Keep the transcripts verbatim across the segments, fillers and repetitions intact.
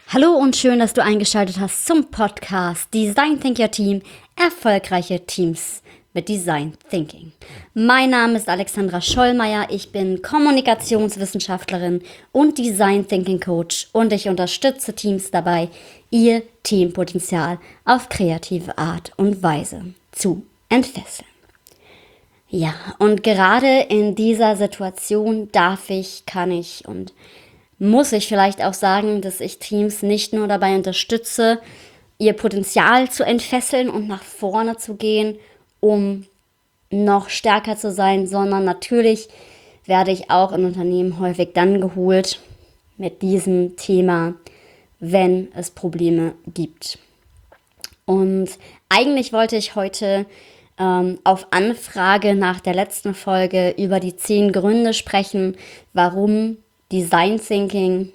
Hallo und schön, dass du eingeschaltet hast zum Podcast Design Think Your Team – Erfolgreiche Teams mit Design Thinking. Mein Name ist Alexandra Schollmeier, ich bin Kommunikationswissenschaftlerin und Design Thinking Coach und ich unterstütze Teams dabei, ihr Teampotenzial auf kreative Art und Weise zu entfesseln. Ja, und gerade in dieser Situation darf ich, kann ich und muss ich vielleicht auch sagen, dass ich Teams nicht nur dabei unterstütze, ihr Potenzial zu entfesseln und nach vorne zu gehen, um noch stärker zu sein, sondern natürlich werde ich auch in Unternehmen häufig dann geholt mit diesem Thema, wenn es Probleme gibt. Und eigentlich wollte ich heute ähm, auf Anfrage nach der letzten Folge über die zehn Gründe sprechen, warum Design Thinking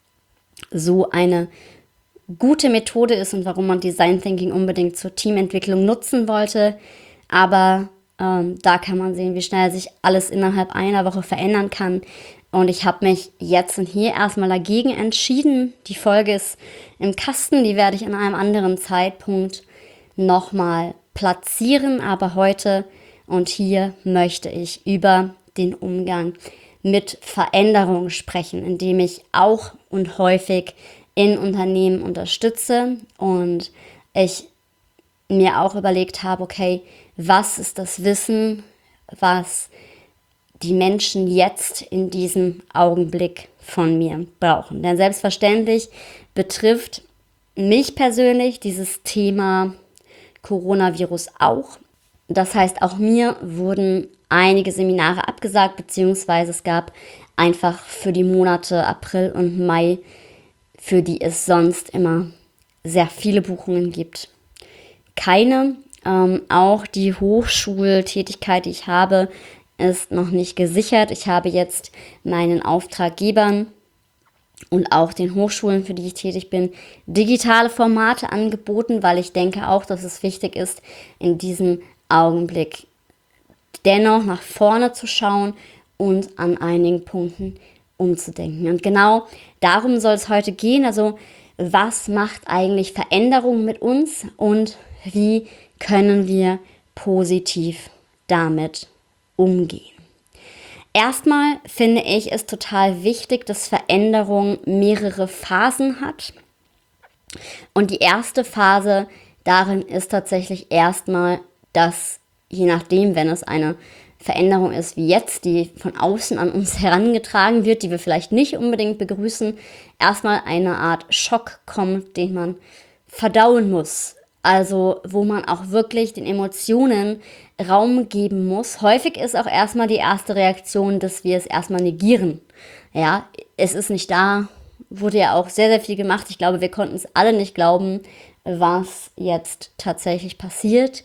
so eine gute Methode ist und warum man Design Thinking unbedingt zur Teamentwicklung nutzen wollte. Aber ähm, da kann man sehen, wie schnell sich alles innerhalb einer Woche verändern kann. Und ich habe mich jetzt und hier erstmal dagegen entschieden. Die Folge ist im Kasten, die werde ich an einem anderen Zeitpunkt nochmal platzieren. Aber heute und hier möchte ich über den Umgang mit Veränderungen sprechen, indem ich auch und häufig in Unternehmen unterstütze und ich mir auch überlegt habe, okay, was ist das Wissen, was die Menschen jetzt in diesem Augenblick von mir brauchen. Denn selbstverständlich betrifft mich persönlich dieses Thema Coronavirus auch. Das heißt, auch mir wurden einige Seminare abgesagt, beziehungsweise es gab einfach für die Monate April und Mai, für die es sonst immer sehr viele Buchungen gibt, keine. Ähm, auch die Hochschultätigkeit, die ich habe, ist noch nicht gesichert. Ich habe jetzt meinen Auftraggebern und auch den Hochschulen, für die ich tätig bin, digitale Formate angeboten, weil ich denke auch, dass es wichtig ist, in diesem Augenblick dennoch nach vorne zu schauen und an einigen Punkten umzudenken. Und genau darum soll es heute gehen. Also was macht eigentlich Veränderung mit uns und wie können wir positiv damit umgehen? Erstmal finde ich es total wichtig, dass Veränderung mehrere Phasen hat. Und die erste Phase darin ist tatsächlich erstmal, dass je nachdem, wenn es eine Veränderung ist wie jetzt, die von außen an uns herangetragen wird, die wir vielleicht nicht unbedingt begrüßen, erstmal eine Art Schock kommt, den man verdauen muss. Also wo man auch wirklich den Emotionen Raum geben muss. Häufig ist auch erstmal die erste Reaktion, dass wir es erstmal negieren. Ja, es ist nicht da, wurde ja auch sehr, sehr viel gemacht. Ich glaube, wir konnten es alle nicht glauben, was jetzt tatsächlich passiert.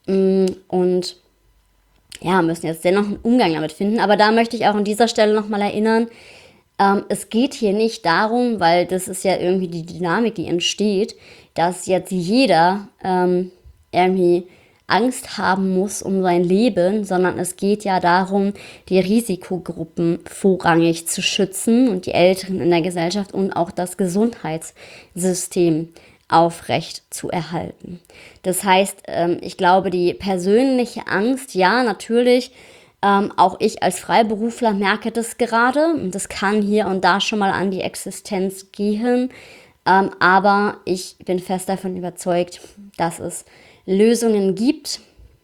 Und ja, müssen jetzt dennoch einen Umgang damit finden. Aber da möchte ich auch an dieser Stelle nochmal erinnern, ähm, es geht hier nicht darum, weil das ist ja irgendwie die Dynamik, die entsteht, dass jetzt jeder ähm, irgendwie Angst haben muss um sein Leben, sondern es geht ja darum, die Risikogruppen vorrangig zu schützen und die Älteren in der Gesellschaft und auch das Gesundheitssystem aufrecht zu erhalten. Das heißt, ähm, ich glaube, die persönliche Angst, ja, natürlich, ähm, auch ich als Freiberufler merke das gerade und das kann hier und da schon mal an die Existenz gehen, ähm, aber ich bin fest davon überzeugt, dass es Lösungen gibt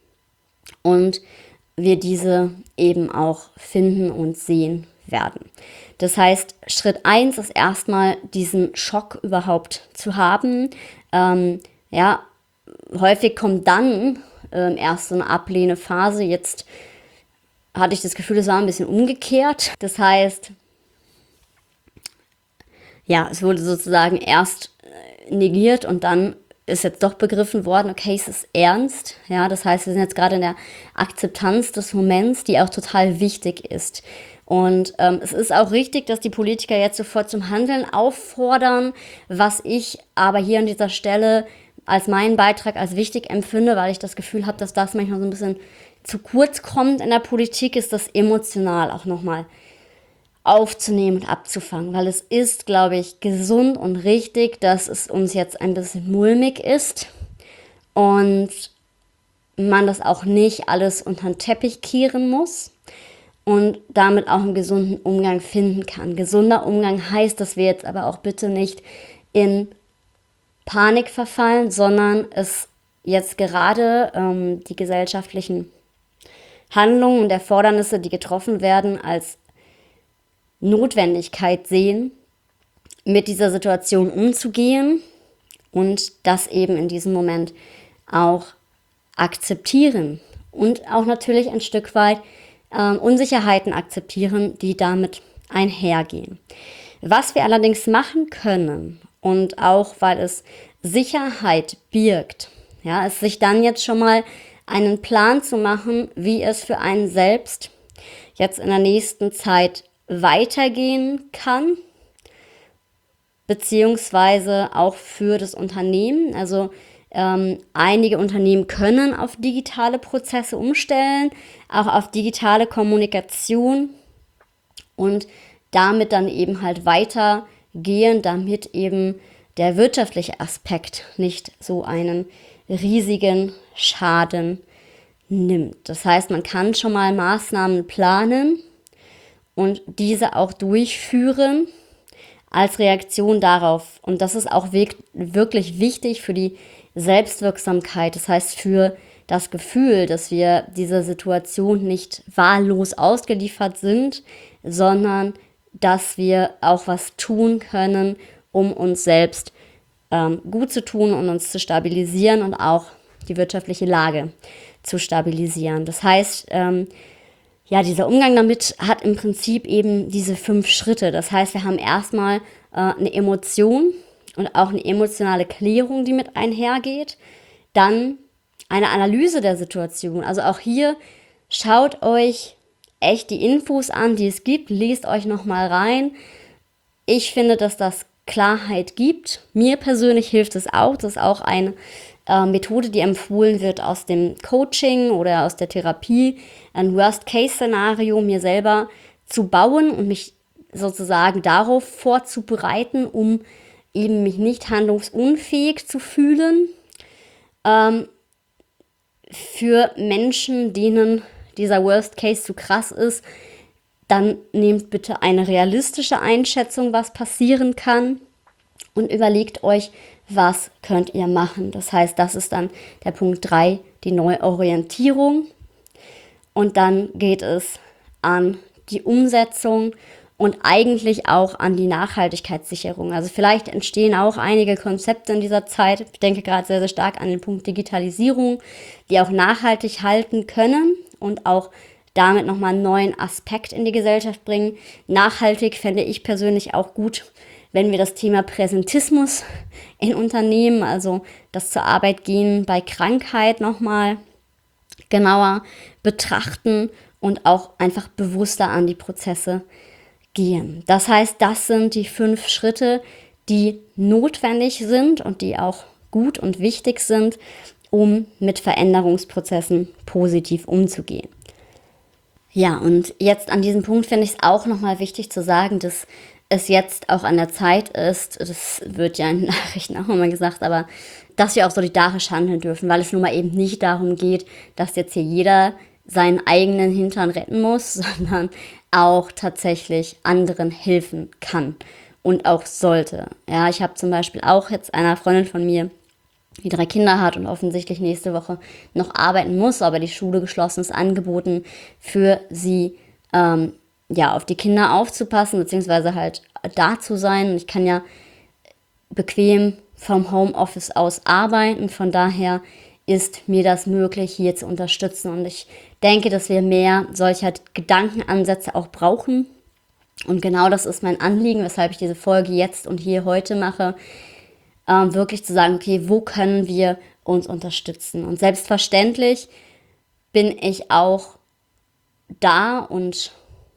und wir diese eben auch finden und sehen werden. Das heißt, Schritt eins ist erstmal diesen Schock überhaupt zu haben. Ähm, ja, häufig kommt dann ähm, erst so eine Ablehnphase. Jetzt hatte ich das Gefühl, es war ein bisschen umgekehrt. Das heißt, ja, es wurde sozusagen erst äh, negiert und dann ist jetzt doch begriffen worden, okay, es ist ernst. Ja, das heißt, wir sind jetzt gerade in der Akzeptanz des Moments, die auch total wichtig ist. Und ähm, es ist auch richtig, dass die Politiker jetzt sofort zum Handeln auffordern, was ich aber hier an dieser Stelle als meinen Beitrag als wichtig empfinde, weil ich das Gefühl habe, dass das manchmal so ein bisschen zu kurz kommt in der Politik, ist das emotional auch nochmal aufzunehmen und abzufangen, weil es ist, glaube ich, gesund und richtig, dass es uns jetzt ein bisschen mulmig ist und man das auch nicht alles unter den Teppich kehren muss und damit auch einen gesunden Umgang finden kann. Gesunder Umgang heißt, dass wir jetzt aber auch bitte nicht in Panik verfallen, sondern es jetzt gerade ähm, die gesellschaftlichen Handlungen und Erfordernisse, die getroffen werden, als Notwendigkeit sehen, mit dieser Situation umzugehen und das eben in diesem Moment auch akzeptieren und auch natürlich ein Stück weit äh, Unsicherheiten akzeptieren, die damit einhergehen. Was wir allerdings machen können und auch weil es Sicherheit birgt, ja, ist sich dann jetzt schon mal einen Plan zu machen, wie es für einen selbst jetzt in der nächsten Zeit weitergehen kann, beziehungsweise auch für das Unternehmen. Also ähm, einige Unternehmen können auf digitale Prozesse umstellen, auch auf digitale Kommunikation und damit dann eben halt weitergehen, damit eben der wirtschaftliche Aspekt nicht so einen riesigen Schaden nimmt. Das heißt, man kann schon mal Maßnahmen planen und diese auch durchführen als Reaktion darauf. Und das ist auch wirklich wichtig für die Selbstwirksamkeit. Das heißt, für das Gefühl, dass wir dieser Situation nicht wahllos ausgeliefert sind, sondern dass wir auch was tun können, um uns selbst ähm, gut zu tun und uns zu stabilisieren und auch die wirtschaftliche Lage zu stabilisieren. Das heißt, ähm, ja, dieser Umgang damit hat im Prinzip eben diese fünf Schritte. Das heißt, wir haben erstmal äh, eine Emotion und auch eine emotionale Klärung, die mit einhergeht. Dann eine Analyse der Situation. Also auch hier schaut euch echt die Infos an, die es gibt. Lest euch nochmal rein. Ich finde, dass das Klarheit gibt. Mir persönlich hilft es auch. Das ist auch eine äh, Methode, die empfohlen wird aus dem Coaching oder aus der Therapie, ein Worst-Case-Szenario mir selber zu bauen und mich sozusagen darauf vorzubereiten, um eben mich nicht handlungsunfähig zu fühlen. Ähm, für Menschen, denen dieser Worst-Case zu krass ist, dann nehmt bitte eine realistische Einschätzung, was passieren kann und überlegt euch, was könnt ihr machen. Das heißt, das ist dann der Punkt drei, die Neuorientierung. Und dann geht es an die Umsetzung und eigentlich auch an die Nachhaltigkeitssicherung. Also vielleicht entstehen auch einige Konzepte in dieser Zeit. Ich denke gerade sehr, sehr stark an den Punkt Digitalisierung, die auch nachhaltig halten können und auch damit nochmal einen neuen Aspekt in die Gesellschaft bringen. Nachhaltig fände ich persönlich auch gut, wenn wir das Thema Präsentismus in Unternehmen, also das zur Arbeit gehen bei Krankheit nochmal genauer betrachten und auch einfach bewusster an die Prozesse gehen. Das heißt, das sind die fünf Schritte, die notwendig sind und die auch gut und wichtig sind, um mit Veränderungsprozessen positiv umzugehen. Ja, und jetzt an diesem Punkt finde ich es auch nochmal wichtig zu sagen, dass es jetzt auch an der Zeit ist, das wird ja in Nachrichten auch immer gesagt, aber dass wir auch solidarisch handeln dürfen, weil es nun mal eben nicht darum geht, dass jetzt hier jeder seinen eigenen Hintern retten muss, sondern auch tatsächlich anderen helfen kann und auch sollte. Ja, ich habe zum Beispiel auch jetzt einer Freundin von mir, die drei Kinder hat und offensichtlich nächste Woche noch arbeiten muss, aber die Schule geschlossen ist, angeboten, für sie ähm, ja, auf die Kinder aufzupassen, beziehungsweise halt da zu sein. Und ich kann ja bequem vom Homeoffice aus arbeiten, von daher ist mir das möglich, hier zu unterstützen. Und ich denke, dass wir mehr solcher Gedankenansätze auch brauchen. Und genau das ist mein Anliegen, weshalb ich diese Folge jetzt und hier heute mache, ähm, wirklich zu sagen, okay, wo können wir uns unterstützen? Und selbstverständlich bin ich auch da und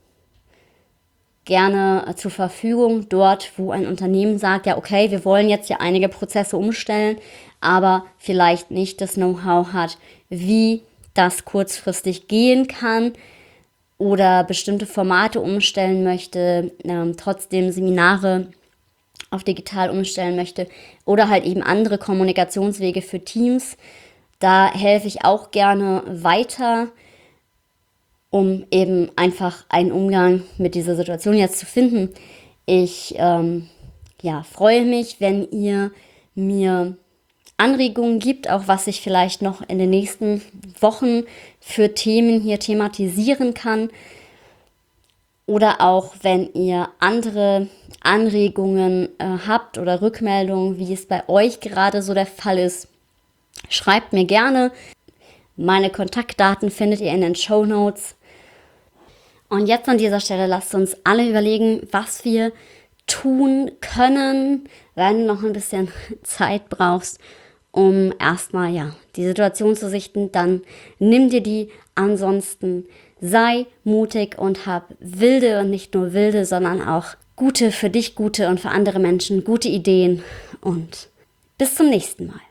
gerne zur Verfügung dort, wo ein Unternehmen sagt, ja okay, wir wollen jetzt ja einige Prozesse umstellen, aber vielleicht nicht das Know-how hat, wie das kurzfristig gehen kann. oder bestimmte Formate umstellen möchte, ähm, trotzdem Seminare auf digital umstellen möchte oder halt eben andere Kommunikationswege für Teams. Da helfe ich auch gerne weiter, um eben einfach einen Umgang mit dieser Situation jetzt zu finden. Ich ähm, ja, freue mich, wenn ihr mir Anregungen gibt, auch was ich vielleicht noch in den nächsten Wochen für Themen hier thematisieren kann. Oder auch, wenn ihr andere Anregungen äh, habt oder Rückmeldungen, wie es bei euch gerade so der Fall ist, schreibt mir gerne. Meine Kontaktdaten findet ihr in den Shownotes. Und jetzt an dieser Stelle lasst uns alle überlegen, was wir tun können, wenn du noch ein bisschen Zeit brauchst, um erstmal ja, die Situation zu sichten. Dann nimm dir die. Ansonsten sei mutig und hab wilde und nicht nur wilde, sondern auch gute, für dich gute und für andere Menschen gute Ideen. Und bis zum nächsten Mal.